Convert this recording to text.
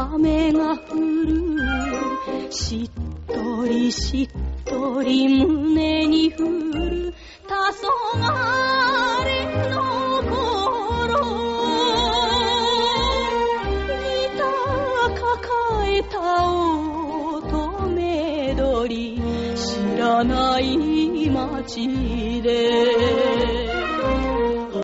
雨が降るしっとりしっとり胸に降る黄昏の